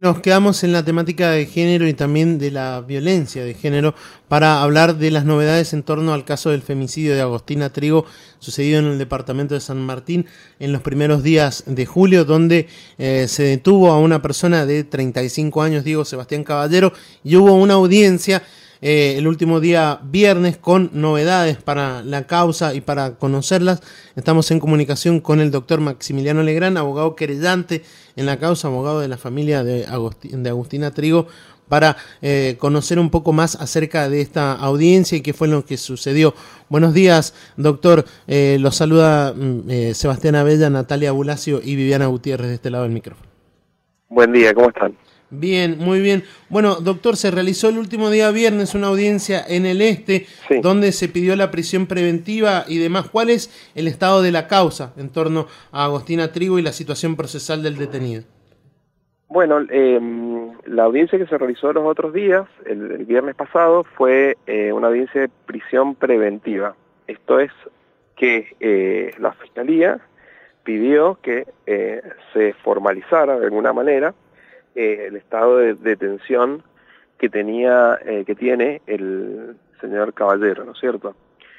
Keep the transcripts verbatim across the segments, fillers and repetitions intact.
Nos quedamos en la temática de género y también de la violencia de género para hablar de las novedades en torno al caso del femicidio de Agostina Trigo sucedido en el departamento de San Martín en los primeros días de julio, donde eh, se detuvo a una persona de treinta y cinco años, Diego Sebastián Caballero, y hubo una audiencia Eh, el último día viernes con novedades para la causa y para conocerlas. Estamos en comunicación con el doctor Maximiliano Legrand, abogado querellante en la causa, abogado de la familia de, Agosti, de Agustina Trigo, para eh, conocer un poco más acerca de esta audiencia y qué fue lo que sucedió. Buenos días, doctor. Eh, los saluda eh, Sebastián Abella, Natalia Bulacio y Viviana Gutiérrez de este lado del micrófono. Buen día, ¿cómo están? Bien, muy bien. Bueno, doctor, se realizó el último día viernes una audiencia en el Este, sí, donde se pidió la prisión preventiva y demás. ¿Cuál es el estado de la causa en torno a Agostina Trigo y la situación procesal del detenido? Bueno, eh, la audiencia que se realizó los otros días, el, el viernes pasado, fue eh, una audiencia de prisión preventiva. Esto es que eh, la Fiscalía pidió que eh, se formalizara de alguna manera Eh, el estado de detención que tenía, eh, que tiene el señor Caballero, ¿no es cierto?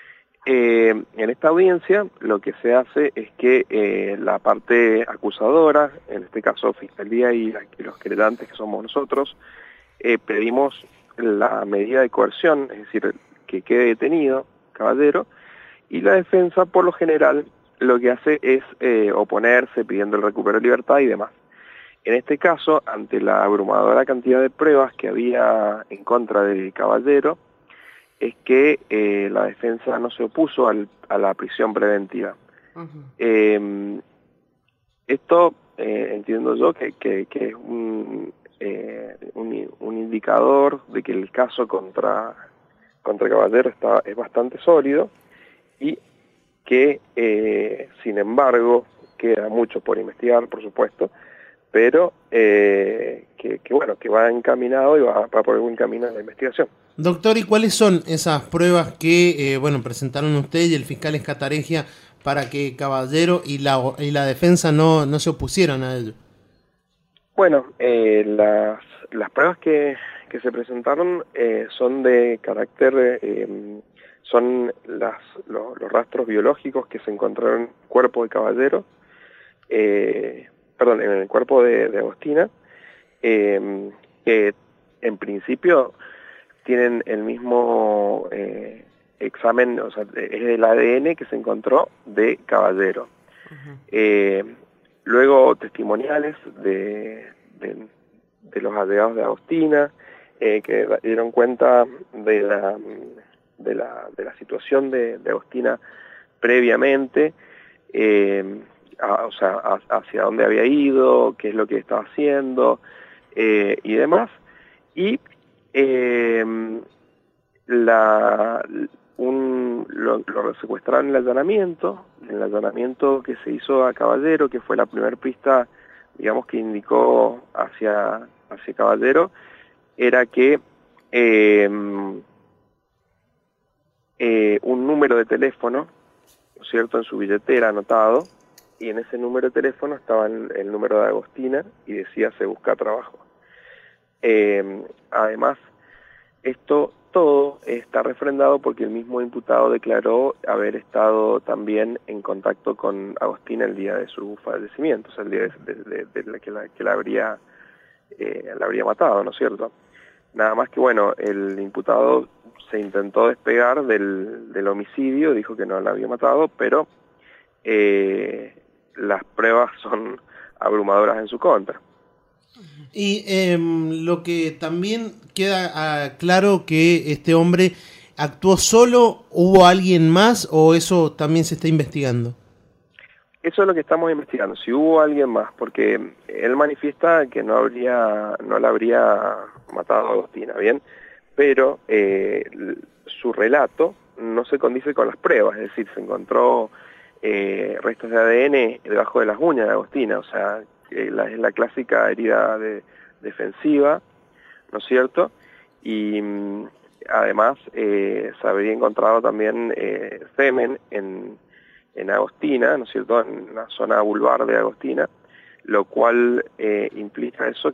Eh, en esta audiencia lo que se hace es que eh, la parte acusadora, en este caso Fiscalía y, la, y los querellantes que somos nosotros, eh, pedimos la medida de coerción, es decir, que quede detenido Caballero, y la defensa por lo general lo que hace es eh, oponerse pidiendo el recupero de libertad y demás. En este caso, ante la abrumadora cantidad de pruebas que había en contra del Caballero, es que eh, la defensa no se opuso al, a la prisión preventiva. Uh-huh. eh, esto eh, entiendo yo que, que, que es un, eh, un, un indicador de que el caso contra, contra Caballero está, es bastante sólido y que, eh, sin embargo, queda mucho por investigar, por supuesto, pero eh, que, que bueno, que va encaminado y va, va por buen camino en la investigación. Doctor, ¿y cuáles son esas pruebas que eh, bueno presentaron usted y el fiscal Escataregia para que Caballero y la, y la defensa no, no se opusieran a ello? Bueno, eh, las, las pruebas que, que se presentaron eh, son de carácter, eh, son las, los, los rastros biológicos que se encontraron en el cuerpo de Caballero, eh, perdón, en el cuerpo de, de Agostina, eh, que en principio tienen el mismo eh, examen, o sea, es el A D N que se encontró de Caballero. Uh-huh. eh, luego testimoniales de, de, de los allegados de Agostina, eh, que dieron cuenta de la, de la, de la situación de, de Agostina previamente, eh, A, o sea, a, hacia dónde había ido, qué es lo que estaba haciendo eh, y demás. Y eh, la, un, lo, lo secuestraron en el allanamiento, en el allanamiento que se hizo a Caballero, que fue la primera pista, digamos, que indicó hacia, hacia Caballero, era que eh, eh, un número de teléfono, ¿no es cierto?, en su billetera anotado, y en ese número de teléfono estaba el, el número de Agostina y decía se busca trabajo. Eh, además, esto todo está refrendado porque el mismo imputado declaró haber estado también en contacto con Agostina el día de su fallecimiento, o sea, el día de, de, de, de la que, la, que la, habría, eh, la habría matado, ¿no es cierto? Nada más que, bueno, el imputado se intentó despegar del, del homicidio, dijo que no la había matado, pero eh, las pruebas son abrumadoras en su contra. Y eh, lo que también queda uh, claro que este hombre actuó solo, ¿hubo alguien más o eso también se está investigando? Eso es lo que estamos investigando, si hubo alguien más, porque él manifiesta que no habría, no la habría matado a Agostina, ¿bien? Pero eh, su relato no se condice con las pruebas, es decir, se encontró eh, restos de A D N debajo de las uñas de Agostina, o sea, eh, la, es la clásica herida de, defensiva, ¿no es cierto? Y mm, además eh, se habría encontrado también eh, semen en, en Agostina, ¿no es cierto?, en la zona vulvar de Agostina, lo cual eh, implica eso que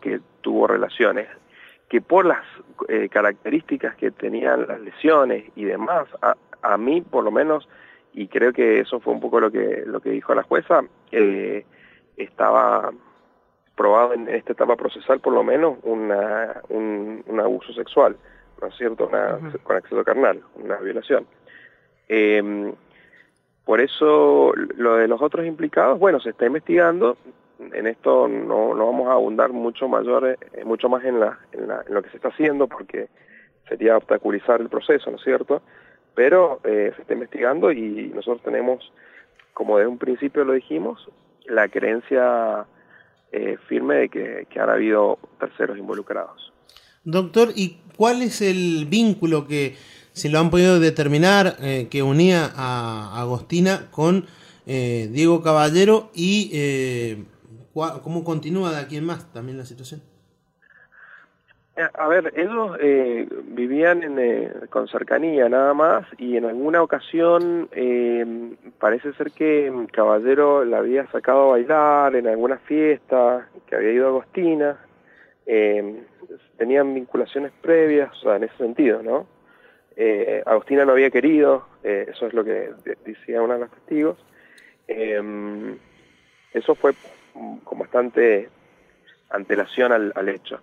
tuvo relaciones, que por las eh, características que tenían las lesiones y demás, a, a mí por lo menos, y creo que eso fue un poco lo que, lo que dijo la jueza, eh, estaba probado en esta etapa procesal por lo menos una, un, un abuso sexual, ¿no es cierto?, una, uh-huh. con acceso carnal, una violación. Eh, por eso lo de los otros implicados, bueno, se está investigando. En esto no, no vamos a abundar mucho mayor, eh, mucho más en, la, en, la, en lo que se está haciendo, porque sería obstaculizar el proceso, ¿no es cierto? Pero eh, se está investigando y nosotros tenemos, como desde un principio lo dijimos, la creencia eh, firme de que, que han habido terceros involucrados. Doctor, ¿y cuál es el vínculo que, si lo han podido determinar, eh, que unía a Agostina con eh, Diego Caballero y eh, cómo continúa de aquí en más también la situación? A ver, ellos eh, vivían en, eh, con cercanía nada más, y en alguna ocasión eh, parece ser que Caballero la había sacado a bailar en alguna fiesta, que había ido a Agostina, eh, tenían vinculaciones previas, o sea, en ese sentido, ¿no? Eh, Agostina no había querido, eh, eso es lo que decía uno de los testigos. Eh, eso fue con bastante antelación al, al hecho.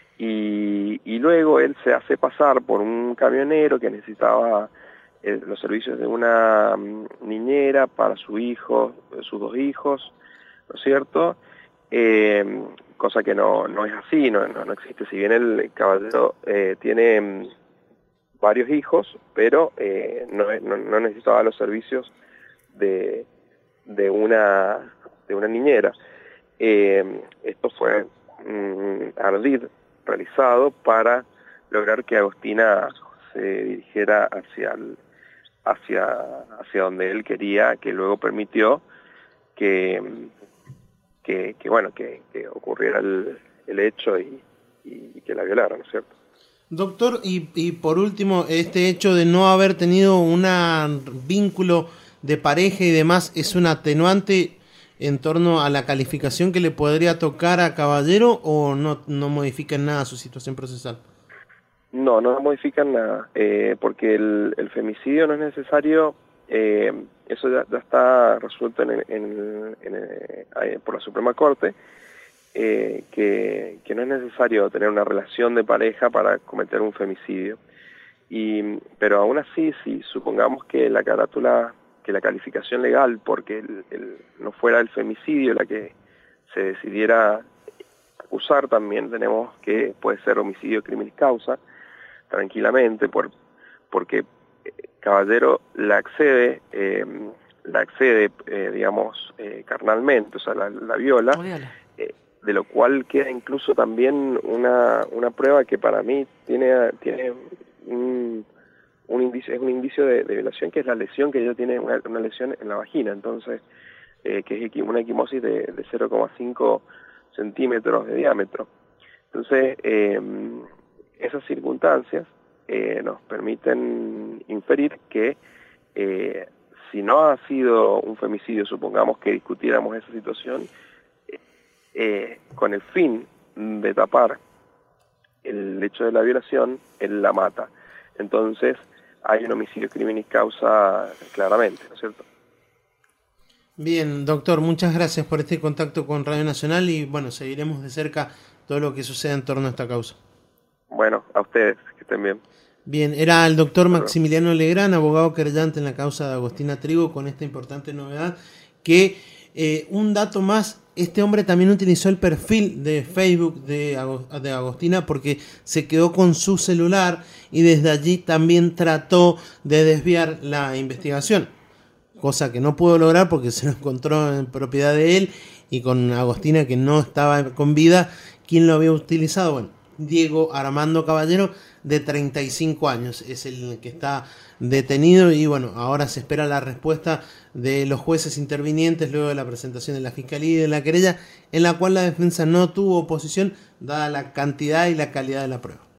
Y, y luego él se hace pasar por un camionero que necesitaba eh, los servicios de una um, niñera para su hijo, sus dos hijos, ¿no es cierto? Eh, cosa que no, no es así, no, no, no existe. Si bien el caballero eh, tiene um, varios hijos, pero eh, no, no, no necesitaba los servicios de, de, una, de una niñera. Eh, esto fue um, ardid realizado para lograr que Agostina se dirigiera hacia el, hacia hacia donde él quería, que luego permitió que que, que bueno que, que ocurriera el, el hecho y, y, y que la violara, ¿no es cierto? Doctor, y, y por último, este hecho de no haber tenido un vínculo de pareja y demás, ¿es un atenuante en torno a la calificación que le podría tocar a Caballero, o no, no modifican nada su situación procesal? No, no modifican nada, eh, porque el, el femicidio no es necesario, eh, eso ya, ya está resuelto en, en, en, en, por la Suprema Corte, eh, que, que no es necesario tener una relación de pareja para cometer un femicidio. Y, pero aún así, si supongamos que la carátula, que la calificación legal, porque el, el, no fuera el femicidio la que se decidiera acusar, también tenemos que puede ser homicidio crimen causa, tranquilamente, por, porque Caballero la accede, eh, la accede, eh, digamos, eh, carnalmente, o sea, la, la viola, eh, de lo cual queda incluso también una, una prueba que para mí tiene, tiene un... un indicio, es un indicio de, de violación, que es la lesión que ella tiene, una, una lesión en la vagina, entonces, eh, que es una equimosis de, de cero coma cinco centímetros de diámetro. Entonces, eh, esas circunstancias eh, nos permiten inferir que eh, si no ha sido un femicidio, supongamos que discutiéramos esa situación, eh, con el fin de tapar el hecho de la violación, él la mata. Entonces, hay un homicidio criminis causa claramente, ¿no es cierto? Bien, doctor, muchas gracias por este contacto con Radio Nacional y, bueno, seguiremos de cerca todo lo que suceda en torno a esta causa. Bueno, a ustedes, que estén bien. Bien, era el doctor Maximiliano Legrand, abogado querellante en la causa de Agostina Trigo, con esta importante novedad que, eh, un dato más, este hombre también utilizó el perfil de Facebook de, Ag- de Agostina porque se quedó con su celular y desde allí también trató de desviar la investigación, cosa que no pudo lograr porque se lo encontró en propiedad de él y con Agostina, que no estaba con vida. ¿Quién lo había utilizado? Bueno, Diego Armando Caballero, de treinta y cinco años, es el que está detenido y bueno, ahora se espera la respuesta de los jueces intervinientes luego de la presentación de la Fiscalía y de la querella, en la cual la defensa no tuvo oposición dada la cantidad y la calidad de la prueba.